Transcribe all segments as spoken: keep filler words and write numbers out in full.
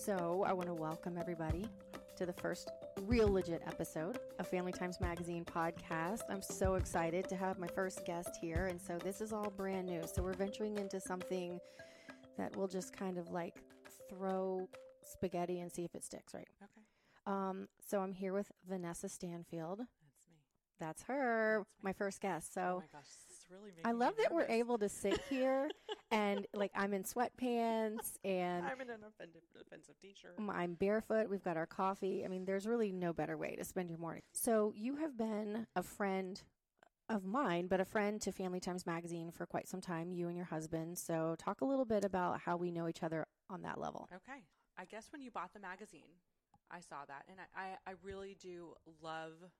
So I want to welcome everybody to the first real legit episode of Family Times Magazine podcast. I'm so excited to have my first guest here. And so this is all brand new. So we're venturing into something that will just kind of like throw spaghetti and see if it sticks, right? Okay. Um, so I'm here with Vanessa Stanfield. That's me. That's her, That's my first guest. So oh my gosh, this is really making I love me that we're nervous. able to sit here and like I'm in sweatpants and I'm in an offensive, offensive t-shirt. I'm barefoot. We've got our coffee. I mean, there's really no better way to spend your morning. So you have been a friend of mine, but a friend to Family Times Magazine for quite some time, you and your husband. So talk a little bit about how we know each other on that level. Okay. I guess when you bought the magazine, I saw that. And I, I, I really do love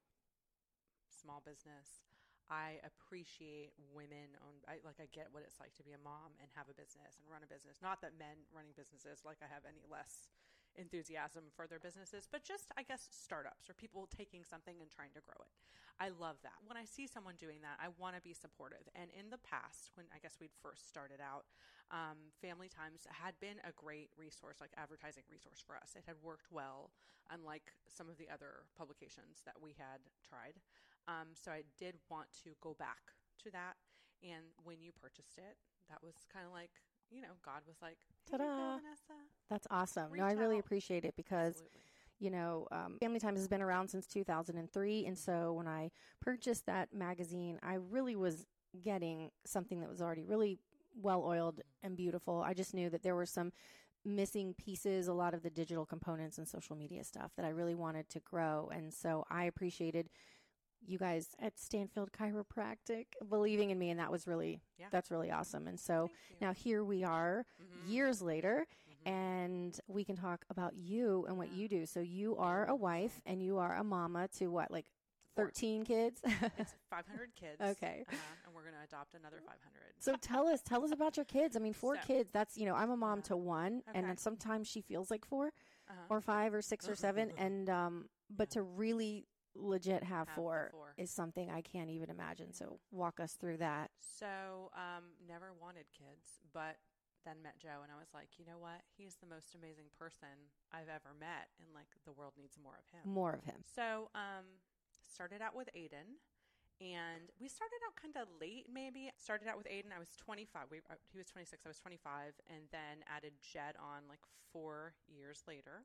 small business. I appreciate women owned. I like I get what it's like to be a mom and have a business and run a business. Not that men running businesses like I have any less enthusiasm for their businesses, but just I guess startups or people taking something and trying to grow it. I love that. When I see someone doing that, I want to be supportive. And in the past, when I guess we'd first started out, um, Family Times had been a great resource, like advertising resource for us. It had worked well, unlike some of the other publications that we had tried. Um, so I did want to go back to that. And when you purchased it, that was kind of like, you know, God was like, here you go, Vanessa. That's awesome. Reach no, I really out. appreciate it because, Absolutely. you know, um, Family Times has been around since two thousand three. And so when I purchased that magazine, I really was getting something that was already really well-oiled and beautiful. I just knew that there were some missing pieces, a lot of the digital components and social media stuff that I really wanted to grow. And so I appreciated you guys at Stanfield Chiropractic believing in me, and that was really Yeah. that's really awesome. And so Thank you. now here we are Mm-hmm. years later, Mm-hmm. and we can talk about you and what Yeah. you do. So you are a wife and you are a mama to what, like thirteen kids? It's five hundred kids. Okay. Uh-huh, and we're going to adopt another five hundred. So tell us, tell us about your kids. I mean, four So- kids, that's, you know, I'm a mom Yeah. to one, and Okay. then sometimes she feels like four Uh-huh. or five or six or seven. And, um, but to really legit have, Have the four, four. is something I can't even imagine. So walk us through that. So, um, never wanted kids, but then met Joe, and I was like, you know what? He's the most amazing person I've ever met, and like the world needs more of him. More of him. So, um, started out with Aiden, and we started out kind of late, maybe. Started out with Aiden. I was twenty-five. We, uh, he was twenty-six. I was twenty-five, and then added Jed on like four years later.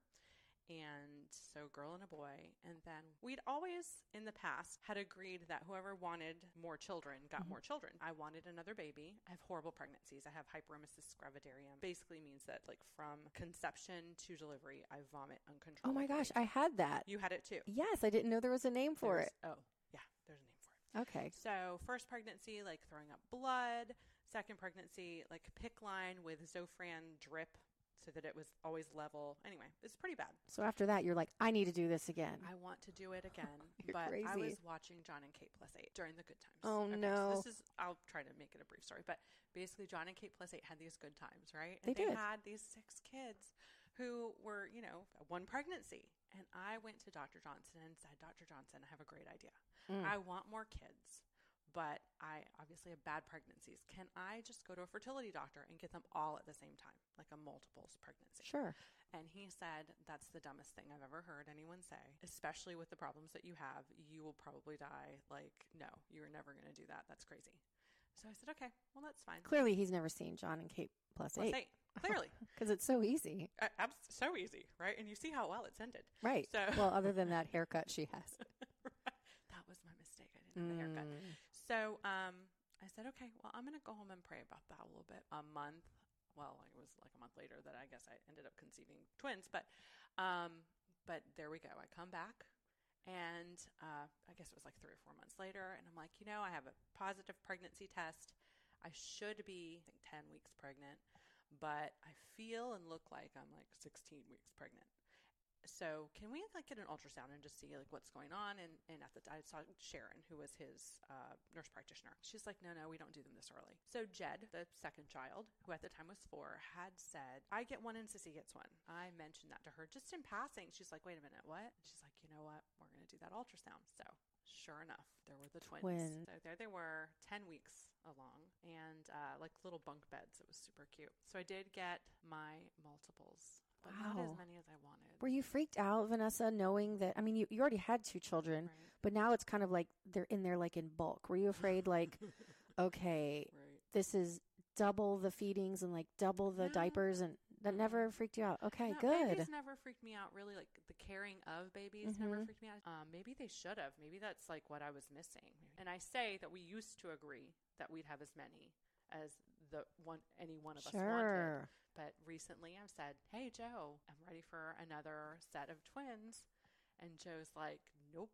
And so girl and a boy. And then we'd always in the past had agreed that whoever wanted more children got Mm-hmm. more children. I wanted another baby. I have horrible pregnancies. I have hyperemesis gravidarum. Basically means that like from conception to delivery, I vomit Oh uncontrollably. my gosh, I had that. You had it too. Yes, I didn't know there was a name for There's- it. Oh, yeah, there's a name for it. Okay. So first pregnancy, like throwing up blood. Second pregnancy, like PICC line with Zofran drip so that it was always level. Anyway, it's pretty bad. So after that, you're like, I need to do this again. I want to do it again. You're but crazy. I was watching John and Kate plus eight during the good times. Oh, no. So this is, I'll try to make it a brief story, but basically John and Kate plus eight had these good times, right? And They did. had these six kids who were, you know, one pregnancy. And I went to Doctor Johnson and said, Doctor Johnson, I have a great idea. Mm. I want more kids, but I obviously have bad pregnancies. Can I just go to a fertility doctor and get them all at the same time, like a multiples pregnancy? Sure. And he said, that's the dumbest thing I've ever heard anyone say, especially with the problems that you have. You will probably die. Like, no, you're never going to do that. That's crazy. So I said, okay, well, that's fine. Clearly, he's never seen John and Kate plus, Plus eight. eight. Clearly. Because it's so easy. Uh, abs- so easy, right? And you see how well it's ended. Right. So Well, other than that haircut she has. that was my mistake. I didn't have the haircut. So um, I said, okay, well, I'm going to go home and pray about that a little bit. A month, well, it was like a month later that I guess I ended up conceiving twins. But, um, but there we go. I come back. And uh, I guess it was like three or four months later. And I'm like, you know, I have a positive pregnancy test. I should be, I think, ten weeks pregnant. But I feel and look like I'm like sixteen weeks pregnant. So can we like get an ultrasound and just see like what's going on? And, and at the time I saw Sharon, who was his uh, nurse practitioner. She's like, no, no, we don't do them this early. So Jed, the second child, who at the time was four, had said, I get one and Sissy gets one. I mentioned that to her just in passing. She's like, wait a minute, what? She's like, you know what? We're going to do that ultrasound. So sure enough, there were the twins. Twins. So there they were, ten weeks along, and uh, like little bunk beds. It was super cute. So I did get my multiples but not as Wow. many as I wanted. Were you freaked out, Vanessa, knowing that, I mean, you, you already had two children, Right. but now it's kind of like they're in there like in bulk. Were you afraid like, okay, Right. this is double the feedings and like double the No. diapers, and that Mm-mm. never freaked you out? Okay, No, good. Babies never freaked me out, really. Like the caring of babies never Mhm. freaked me out. Um, maybe they should have. Maybe that's like what I was missing. And I say that we used to agree that we'd have as many as the one any one of us wanted. Sure. But recently I've said, "Hey Joe, I'm ready for another set of twins." And Joe's like, "Nope."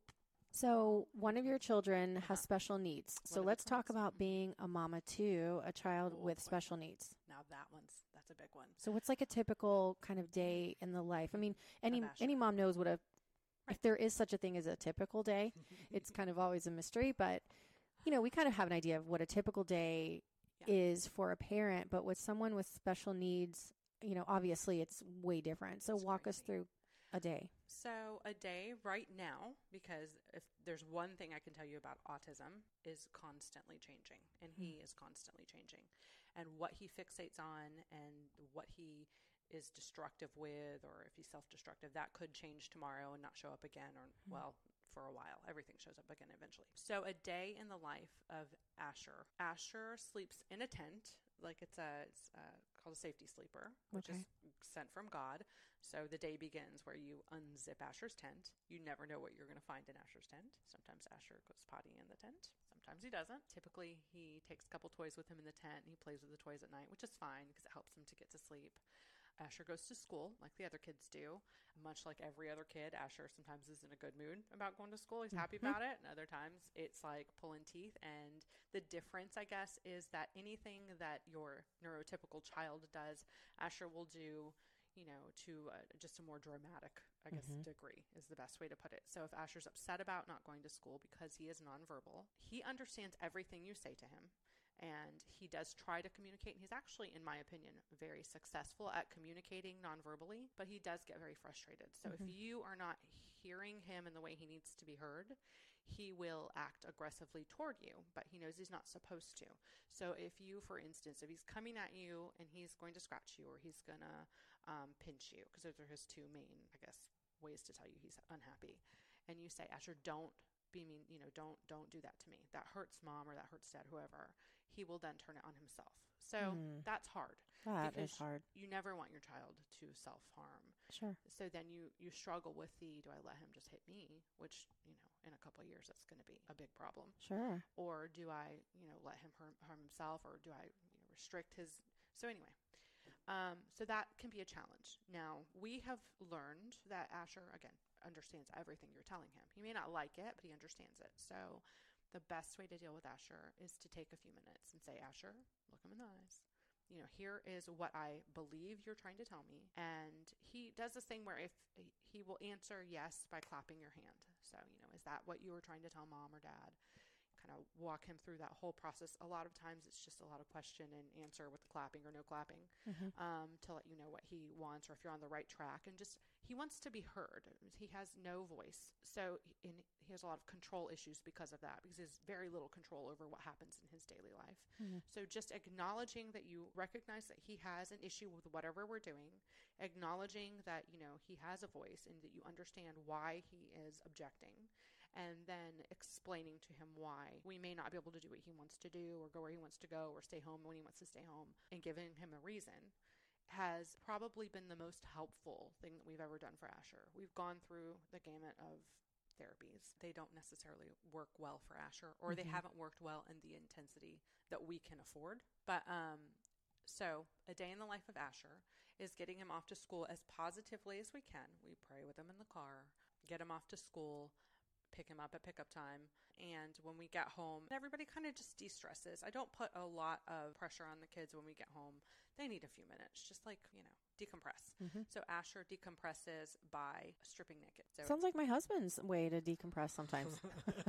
So one of your children Uh-huh. has special needs. So One of the let's talk twins. about being a mama to a child Oh, with boy. special needs. Now that one's that's a big one. So what's like a typical kind of day in the life? I mean, any Asher. any mom knows what a Right. if there is such a thing as a typical day. It's kind of always a mystery, but you know, we kind of have an idea of what a typical day Yeah. is for a parent, but with someone with special needs, you know, obviously it's way different. So It's walk us crazy. through a day. So a day right now, because if there's one thing I can tell you about autism, is constantly changing, and he is constantly changing, and what he fixates on and what he is destructive with, or if he's self-destructive, that could change tomorrow and not show up again, or well, for a while. Everything shows up again eventually. So a day in the life of Asher. Asher sleeps in a tent, like it's a it's uh called a safety sleeper, which Okay. is sent from God. So the day begins where you unzip Asher's tent. You never know what you're going to find in Asher's tent. Sometimes Asher goes potty in the tent. Sometimes he doesn't. Typically, he takes a couple toys with him in the tent, and he plays with the toys at night, which is fine because it helps him to get to sleep. Asher goes to school like the other kids do. Much like every other kid, Asher sometimes is in a good mood about going to school. He's happy Mhm. about it. And other times it's like pulling teeth. And the difference, I guess, is that anything that your neurotypical child does, Asher will do, you know, to uh, just a more dramatic, I guess, Mhm. degree is the best way to put it. So if Asher's upset about not going to school because he is nonverbal, he understands everything you say to him. And he does try to communicate. And he's actually, in my opinion, very successful at communicating nonverbally, but he does get very frustrated. So Mhm. if you are not hearing him in the way he needs to be heard, he will act aggressively toward you, but he knows he's not supposed to. So if you, for instance, if he's coming at you and he's going to scratch you or he's going to um, pinch you, because those are his two main, I guess, ways to tell you he's unhappy, and you say, Asher, don't be mean, you know, don't don't do that to me. That hurts mom or that hurts dad, whoever. He will then turn it on himself. So Mm. that's hard. That because is hard. You never want your child to self-harm. Sure. So then you, you struggle with the, do I let him just hit me? Which, you know, in a couple of years, that's going to be a big problem. Sure. Or do I, you know, let him harm, harm himself, or do I, you know, restrict his? So anyway, um, so that can be a challenge. Now, we have learned that Asher, again, understands everything you're telling him. He may not like it, but he understands it. So the best way to deal with Asher is to take a few minutes and say, Asher, look him in the eyes. You know, here is what I believe you're trying to tell me. And he does this thing where if he will answer yes by clapping your hand. So, you know, is that what you were trying to tell mom or dad? Kind of walk him through that whole process. A lot of times it's just a lot of question and answer with the clapping or no clapping, Mhm. um, to let you know what he wants or if you're on the right track. And just, he wants to be heard. He has no voice. So in, he has a lot of control issues because of that, because he has very little control over what happens in his daily life. Mhm. So just acknowledging that you recognize that he has an issue with whatever we're doing, acknowledging that, you know, he has a voice and that you understand why he is objecting, and then explaining to him why we may not be able to do what he wants to do or go where he wants to go or stay home when he wants to stay home, and giving him a reason has probably been the most helpful thing that we've ever done for Asher. We've gone through the gamut of therapies. They don't necessarily work well for Asher, or they Mhm. haven't worked well in the intensity that we can afford. But um, so a day in the life of Asher is getting him off to school as positively as we can. We pray with him in the car, get him off to school, pick him up at pickup time. And when we get home, everybody kind of just de-stresses. I don't put a lot of pressure on the kids when we get home. They need a few minutes, just like, you know, decompress. Mhm. So Asher decompresses by stripping naked. So Sounds like my husband's way to decompress sometimes.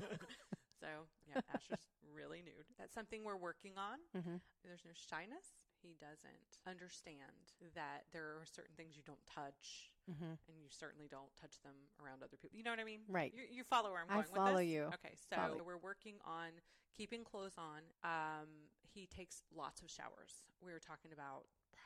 So, yeah, Asher's really nude. That's something we're working on. Mm-hmm. There's no shyness. He doesn't understand that there are certain things you don't touch, Mm-hmm. and you certainly don't touch them around other people. You know what I mean? Right. You, you follow where I'm I going with follow this? you. Okay, so Follow. we're working on keeping clothes on. Um, he takes lots of showers. We were talking about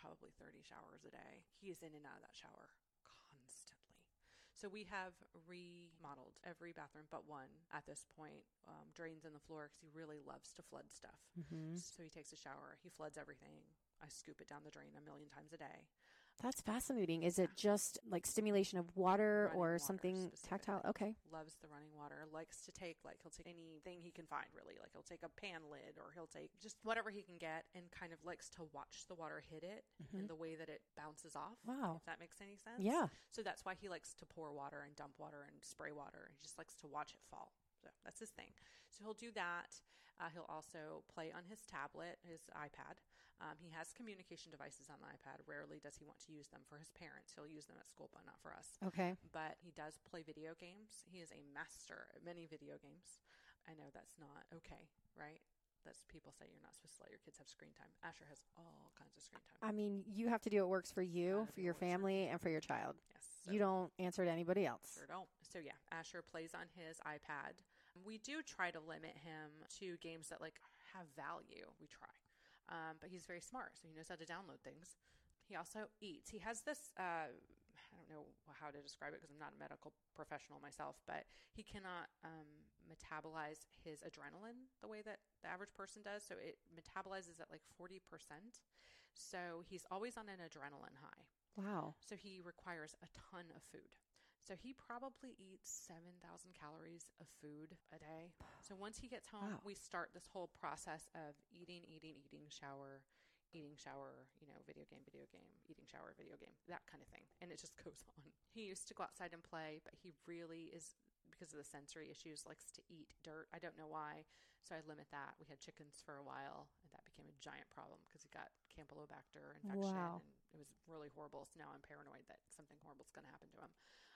probably thirty showers a day. He is in and out of that shower constantly. So we have remodeled every bathroom but one at this point, um, drains in the floor because he really loves to flood stuff. Mm-hmm. So he takes a shower, he floods everything. I scoop it down the drain a million times a day. That's fascinating. Is it just like stimulation of water Running or water something tactile? Okay. Loves the running water. Likes to take, like, he'll take anything he can find, really. Like, he'll take a pan lid or he'll take just whatever he can get and kind of likes to watch the water hit it Mm-hmm. and the way that it bounces off. Wow. If that makes any sense. Yeah. So that's why he likes to pour water and dump water and spray water. He just likes to watch it fall. So that's his thing. So he'll do that. Uh, he'll also play on his tablet, his iPad. Um, he has communication devices on the iPad. Rarely does he want to use them for his parents. He'll use them at school, but not for us. Okay. But he does play video games. He is a master at many video games. I know that's not okay, right? That's people say you're not supposed to let your kids have screen time. Asher has all kinds of screen time. I mean, you have to do what works for you, Gotta for do your what works for family, and for your child. Yes. So You don't answer to anybody else. Sure don't. So yeah, Asher plays on his iPad. We do try to limit him to games that like have value. We try. Um, but he's very smart, so he knows how to download things. He also eats. He has this, uh, I don't know how to describe it because I'm not a medical professional myself, but he cannot um, metabolize his adrenaline the way that the average person does. So it metabolizes at like forty percent. So he's always on an adrenaline high. Wow. So he requires a ton of food. So he probably eats seven thousand calories of food a day. So once he gets home, Wow. we start this whole process of eating, eating, eating, shower, eating, shower, you know, video game, video game, eating, shower, video game, that kind of thing. And it just goes on. He used to go outside and play, but he really is, because of the sensory issues, likes to eat dirt. I don't know why. So I limit that. We had chickens for a while, and that became a giant problem because he got Campylobacter infection. Wow. And it was really horrible. So now I'm paranoid that something horrible is going to happen to him.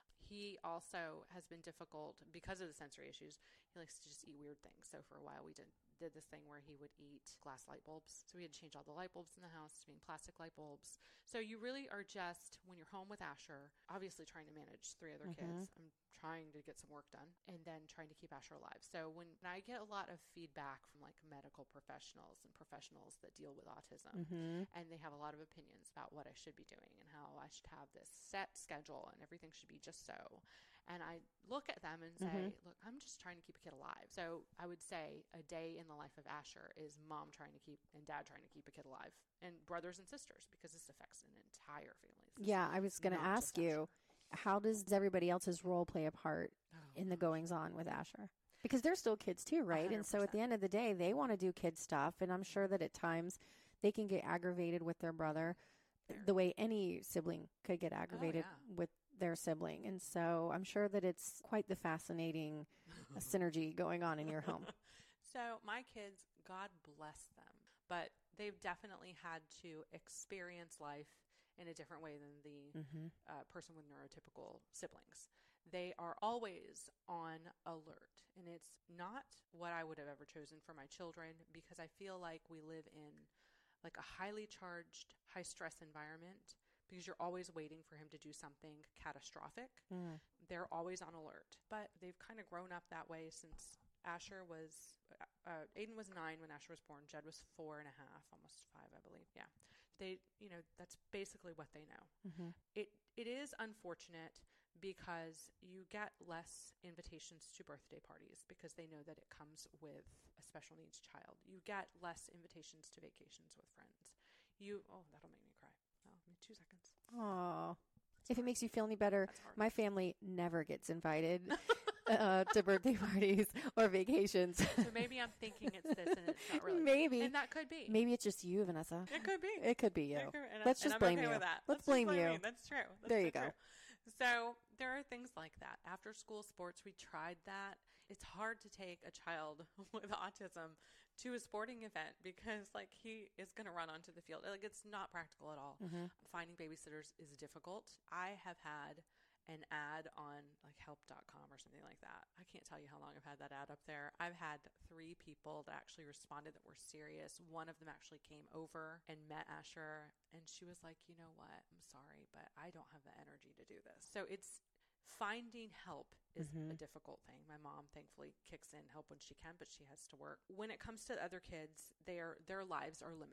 He also has been difficult because of the sensory issues. He likes to just eat weird things. So for a while we did did this thing where he would eat glass light bulbs. So we had to change all the light bulbs in the house to being plastic light bulbs. So you really are just, when you're home with Asher, obviously trying to manage three other Mhm. kids. I'm trying to get some work done and then trying to keep Asher alive. So when I get a lot of feedback from like medical professionals and professionals that deal with autism, Mm-hmm. and they have a lot of opinions about what I should be doing and how I should have this set schedule and everything should be just so. And I look at them and say, Mhm. look, I'm just trying to keep a kid alive. So I would say a day in the life of Asher is mom trying to keep and dad trying to keep a kid alive, and brothers and sisters, because this affects an entire family. This is Yeah, I was going to not ask just you, how does everybody else's role play a part Oh, in the goings on with Asher? Because they're still kids too, right? And so at the one hundred percent. end of the day, they want to do kid stuff. And I'm sure that at times they can get aggravated with their brother Very. the way any sibling could get aggravated yeah. with their sibling. And so I'm sure that it's quite the fascinating uh, synergy going on in your home. So my kids, God bless them, but they've definitely had to experience life in a different way than the Mm-hmm. uh, person with neurotypical siblings. They are always on alert, and it's not what I would have ever chosen for my children, because I feel like we live in like a highly charged, high stress environment, because you're always waiting for him to do something catastrophic. Mm. They're always on alert, but they've kind of grown up that way since Asher was, uh, Aiden was nine when Asher was born. Jed was four and a half, almost five, I believe. Yeah. They, you know, that's basically what they know. Mm-hmm. It, it is unfortunate because you get less invitations to birthday parties because they know that it comes with a special needs child. You get less invitations to vacations with friends. You, oh, that'll make me cry. Oh, give me two seconds. Aw. If it makes you feel any better, That's hard. my family never gets invited uh, to birthday parties or vacations. So maybe I'm thinking it's this and it's not really. Maybe. And that could be. Maybe it's just you, Vanessa. It could be. It could be you. It could- and I- Let's and just I'm blame okay you. with that. Let's just blame blame you. me. That's true. That's There so you go. true. So there are things like that. After school sports, we tried that. It's hard to take a child with autism to a sporting event because like he is going to run onto the field. Like it's not practical at all. Mm-hmm. Finding babysitters is difficult. I have had an ad on like help dot com or something like that. I can't tell you how long I've had that ad up there. I've had three people that actually responded that were serious. One of them actually came over and met Asher, and she was like, you know what, I'm sorry, but I don't have the energy to do this. So it's finding help is Mhm. a difficult thing. My mom thankfully kicks in help when she can, but she has to work. When it comes to other kids, their their lives are limited.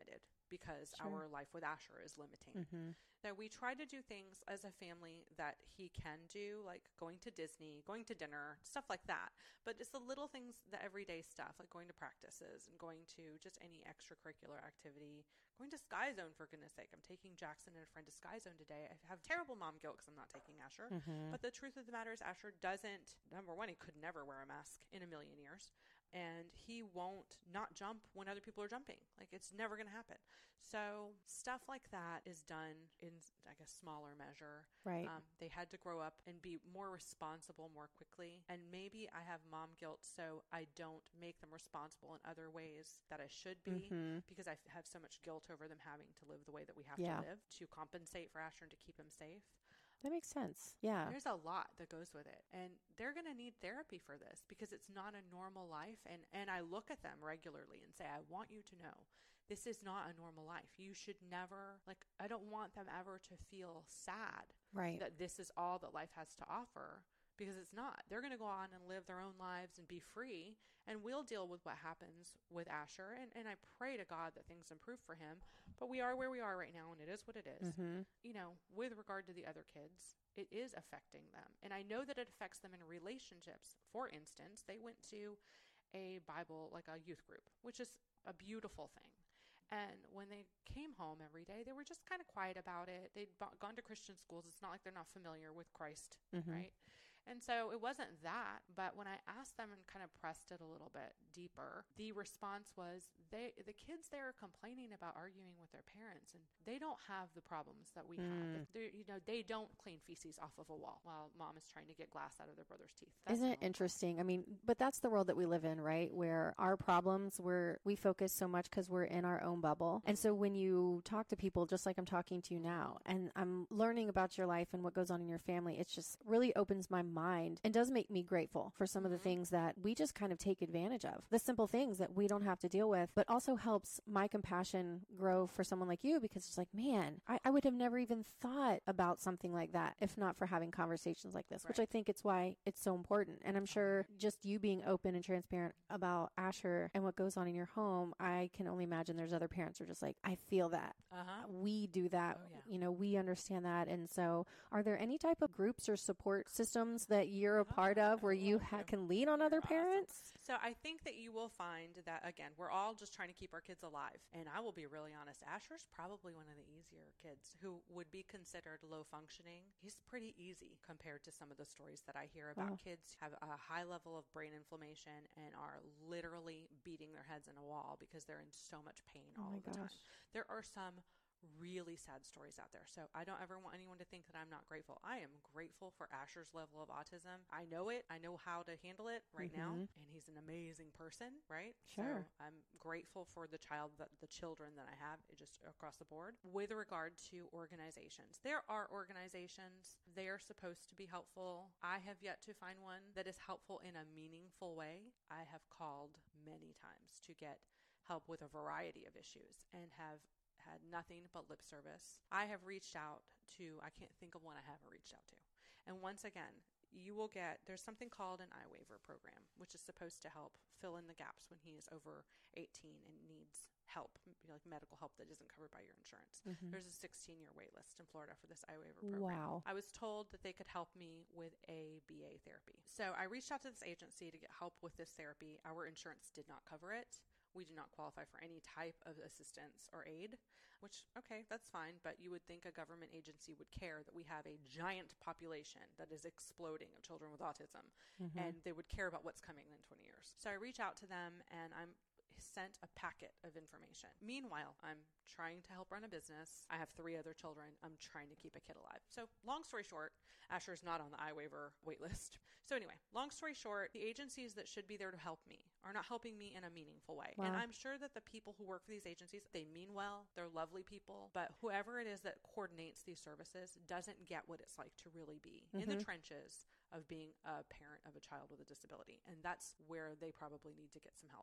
because Sure. our life with Asher is limiting. Mm-hmm. So we try to do things as a family that he can do, like going to Disney, going to dinner, stuff like that. But it's the little things, the everyday stuff, like going to practices and going to just any extracurricular activity, going to Sky Zone, for goodness sake. I'm taking Jackson and a friend to Sky Zone today. I have terrible mom guilt because I'm not taking Asher. Mm-hmm. But the truth of the matter is Asher doesn't, number one, he could never wear a mask in a million years. And he won't not jump when other people are jumping. Like, it's never going to happen. So stuff like that is done in, I guess, smaller measure. Right. Um, they had to grow up and be more responsible more quickly. And maybe I have mom guilt, so I don't make them responsible in other ways that I should be, Mm-hmm. because I f- have so much guilt over them having to live the way that we have Yeah. to live to compensate for Asher and to keep him safe. That makes sense. Yeah. There's a lot that goes with it. And they're going to need therapy for this because it's not a normal life. And, and I look at them regularly and say, I want you to know this is not a normal life. You should never, like, I don't want them ever to feel sad Right. that this is all that life has to offer, because it's not. They're going to go on and live their own lives and be free. And we'll deal with what happens with Asher. And, and I pray to God that things improve for him. But we are where we are right now, and it is what it is. Mm-hmm. You know, with regard to the other kids, it is affecting them. And I know that it affects them in relationships. For instance, they went to a Bible, like a youth group, which is a beautiful thing. And when they came home every day, they were just kind of quiet about it. They'd b- gone to Christian schools. It's not like they're not familiar with Christ, Mm-hmm. right? And so it wasn't that, but when I asked them and kind of pressed it a little bit deeper, the response was they, the kids there are complaining about arguing with their parents, and they don't have the problems that we Mm. have. They're, you know, they don't clean feces off of a wall while mom is trying to get glass out of their brother's teeth. That's Isn't it normal. interesting? I mean, but that's the world that we live in, right? Where our problems, we're, we focus so much because we're in our own bubble. And so when you talk to people, just like I'm talking to you now, and I'm learning about your life and what goes on in your family, it just really opens my mind and does make me grateful for some of the Mhm. things that we just kind of take advantage of. The simple things that we don't have to deal with, but also helps my compassion grow for someone like you, because it's like, man, I, I would have never even thought about something like that if not for having conversations like this, which Right. I think it's why it's so important. And I'm sure just you being open and transparent about Asher and what goes on in your home, I can only imagine there's other parents who are just like, I feel that. Uh-huh. We do that. Oh, yeah. You know, we understand that. And so are there any type of groups or support systems that you're a part of where you ha- can lean on other You're awesome. parents? So I think that you will find that, again, we're all just trying to keep our kids alive. And I will be really honest, Asher's probably one of the easier kids who would be considered low functioning. He's pretty easy compared to some of the stories that I hear about Wow. kids who have a high level of brain inflammation and are literally beating their heads in a wall because they're in so much pain Oh all my the time. gosh. There are some really sad stories out there. So I don't ever want anyone to think that I'm not grateful. I am grateful for Asher's level of autism. I know it. I know how to handle it right now. Mhm. And he's an amazing person, right? Sure. So I'm grateful for the child, that the children that I have just across the board. With regard to organizations, there are organizations. They are supposed to be helpful. I have yet to find one that is helpful in a meaningful way. I have called many times to get help with a variety of issues and have had nothing but lip service. I have reached out to, I can't think of one I haven't reached out to. And once again, you will get, there's something called an I waiver program, which is supposed to help fill in the gaps when he is over eighteen and needs help, you know, like medical help that isn't covered by your insurance. Mhm. There's a sixteen year wait list in Florida for this I waiver program. Wow. I was told that they could help me with a B A therapy. So I reached out to this agency to get help with this therapy. Our insurance did not cover it. We do not qualify for any type of assistance or aid, which, okay, that's fine, but you would think a government agency would care that we have a giant population that is exploding of children with autism, Mhm. and they would care about what's coming in twenty years. So I reach out to them, and I'm sent a packet of information. Meanwhile, I'm trying to help run a business. I have three other children. I'm trying to keep a kid alive. So long story short, Asher's not on the I waiver wait list. So anyway, long story short, the agencies that should be there to help me are not helping me in a meaningful way. Wow. And I'm sure that the people who work for these agencies, they mean well, they're lovely people, but whoever it is that coordinates these services doesn't get what it's like to really be in the Mhm. trenches of being a parent of a child with a disability. And that's where they probably need to get some help.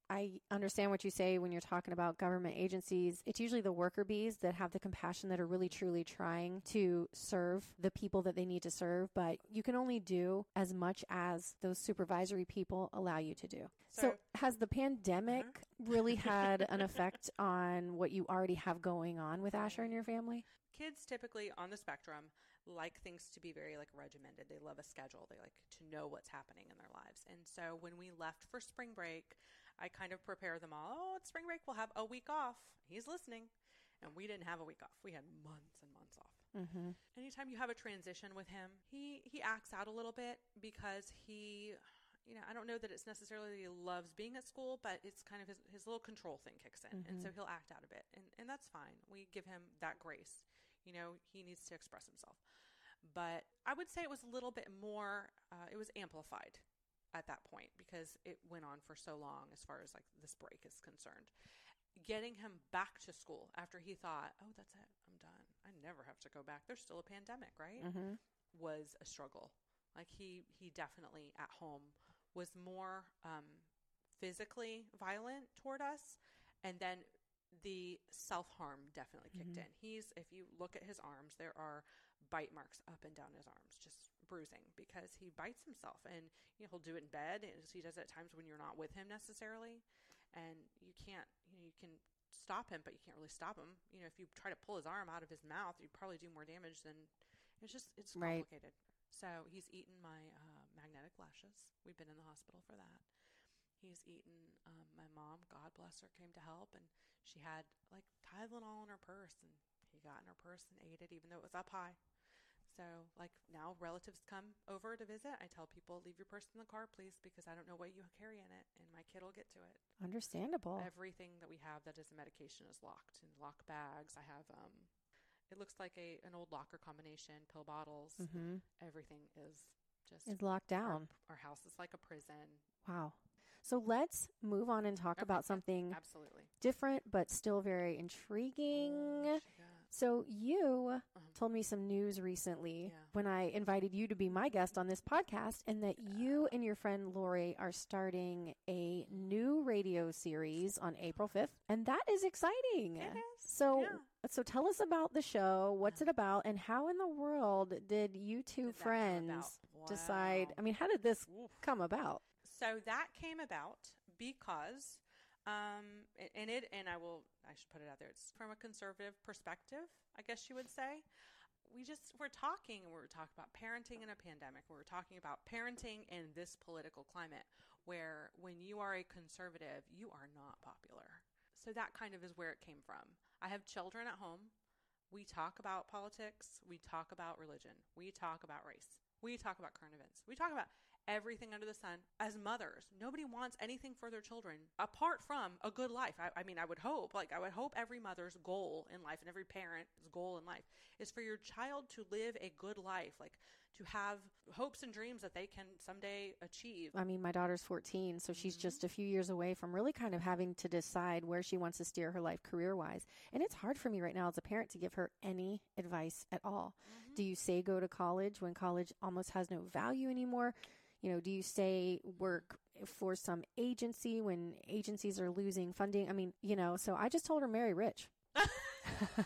I understand what you say when you're talking about government agencies. It's usually the worker bees that have the compassion that are really truly trying to serve the people that they need to serve, but you can only do as much as those supervisory people allow you to do. So, so has the pandemic uh-huh. really had an effect on what you already have going on with Asher and your family? Kids typically on the spectrum like things to be very like regimented. They love a schedule. They like to know what's happening in their lives. And so when we left for spring break, I kind of prepare them all. Oh, it's spring break. We'll have a week off. He's listening. And we didn't have a week off. We had months and months off. Mm-hmm. Anytime you have a transition with him, he, he acts out a little bit because he, you know, I don't know that it's necessarily that he loves being at school, but it's kind of his, his little control thing kicks in. Mm-hmm. And so he'll act out a bit. And, and that's fine. We give him that grace. You know, he needs to express himself. But I would say it was a little bit more, uh, it was amplified at that point because it went on for so long as far as like this break is concerned. Getting him back to school after he thought, oh, that's it, I'm done. I never have to go back. There's still a pandemic, right? Mm-hmm. Was a struggle. Like he, he definitely at home was more um, physically violent toward us. And then the self-harm definitely kicked mm-hmm. in. He's, if you look at his arms, there are bite marks up and down his arms, just bruising because he bites himself. And you know, he'll do it in bed. He does it at times when you're not with him necessarily. And you can't, you know, you can stop him, but you can't really stop him. You know, if you try to pull his arm out of his mouth, you'd probably do more damage than, it's just, it's complicated. Right. So he's eaten my uh, magnetic lashes. We've been in the hospital for that. He's eaten, um, my mom, God bless her, came to help, and she had like Tylenol in her purse, and he got in her purse and ate it even though it was up high. So like now relatives come over to visit. I tell people, leave your purse in the car, please, because I don't know what you carry in it, and my kid will get to it. Understandable. Everything that we have that is a medication is locked in lock bags. I have, um, it looks like a an old locker combination, pill bottles. Mm-hmm. Everything is just is locked down. Our, our house is like a prison. Wow. So let's move on and talk okay. about something absolutely different, but still very intriguing. Oh, so you uh-huh. told me some news recently yeah. when I invited you to be my guest on this podcast, and that you and your friend Lori are starting a new radio series on April fifth, and that is exciting. It is. So, yeah. so tell us about the show. What's it about, and how in the world did you two did friends wow. decide? I mean, how did this Oof. come about? So that came about because, um, and it, and I will, I should put it out there. It's from a conservative perspective, I guess you would say. We just, we're talking, and we're talking about parenting in a pandemic. We're talking about parenting in this political climate where when you are a conservative, you are not popular. So that kind of is where it came from. I have children at home. We talk about politics. We talk about religion. We talk about race. We talk about current events. We talk about everything under the sun. As mothers, nobody wants anything for their children apart from a good life. I, I mean, I would hope, like I would hope every mother's goal in life and every parent's goal in life is for your child to live a good life, like to have hopes and dreams that they can someday achieve. I mean, my daughter's fourteen, so she's mm-hmm. just a few years away from really kind of having to decide where she wants to steer her life career-wise. And it's hard for me right now as a parent to give her any advice at all. Mm-hmm. Do you say go to college when college almost has no value anymore? You know, do you say work for some agency when agencies are losing funding? I mean, you know, so I just told her marry rich. I love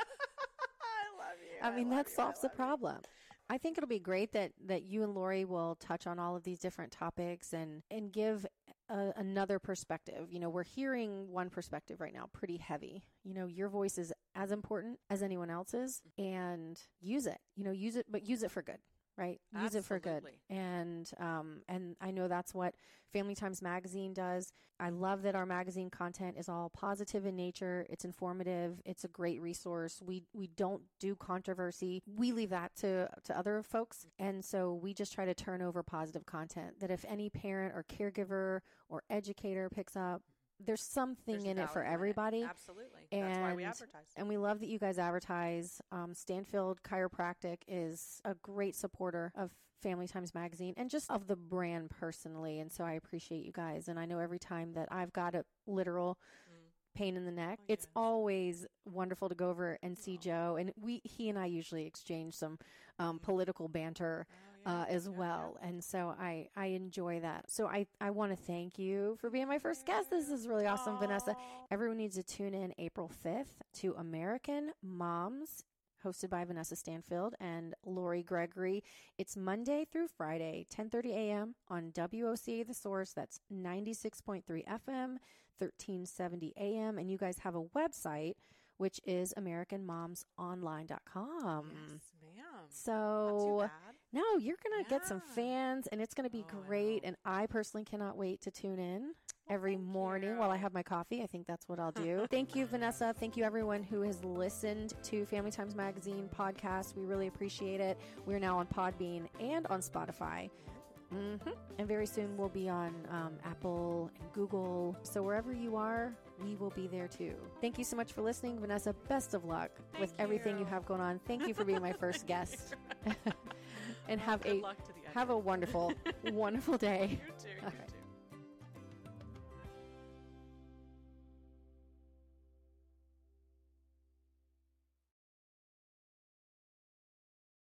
you. I mean, I that you. solves the you. problem. I think it'll be great that, that you and Lori will touch on all of these different topics and, and give a, another perspective. You know, we're hearing one perspective right now, pretty heavy. You know, your voice is as important as anyone else's, and use it, you know, use it, but use it for good. Right. Use Absolutely. it for good. And, um, and I know that's what Family Times Magazine does. I love that our magazine content is all positive in nature. It's informative. It's a great resource. We, we don't do controversy. We leave that to, to other folks. And so we just try to turn over positive content that if any parent or caregiver or educator picks up, there's something there's in it for everybody. It. Absolutely. And, that's why we advertise. And we love that you guys advertise. Um, Stanfield Chiropractic is a great supporter of Family Times Magazine and just of the brand personally. And so I appreciate you guys. And I know every time that I've got a literal pain in the neck. Oh, It's yes. always wonderful to go over and see Oh. Joe. And we, he and I usually exchange some um, political banter Oh, yeah. uh, as Yeah, well. yeah. And so I, I enjoy that. So I, I want to thank you for being my first guest. This is really awesome, Vanessa. Aw. Everyone needs to tune in April fifth to American Moms, hosted by Vanessa Stanfield and Lori Gregory. It's Monday through Friday, ten thirty a.m. on W O C A The Source. That's ninety-six point three F M, thirteen seventy A M. And you guys have a website, which is american moms online dot com. Yes, ma'am. So, Not too bad. no, you're going to get some Yeah. fans, and it's going to be Oh, I great. know. And I personally cannot wait to tune in Well, every thank morning while I you. have my coffee. I think that's what I'll do. Thank you, Vanessa. Thank you, everyone who has listened to Family Times Magazine podcast. We really appreciate it. We're now on Podbean and on Spotify. hmm And very soon we'll be on um, Apple and Google. So wherever you are, we will be there too. Thank you so much for listening, Vanessa. Best of luck Thank with everything you you. have going on. Thank you for being my first guest. And Well, have good a luck to the have a edit. wonderful, wonderful day. You too. All You right. too.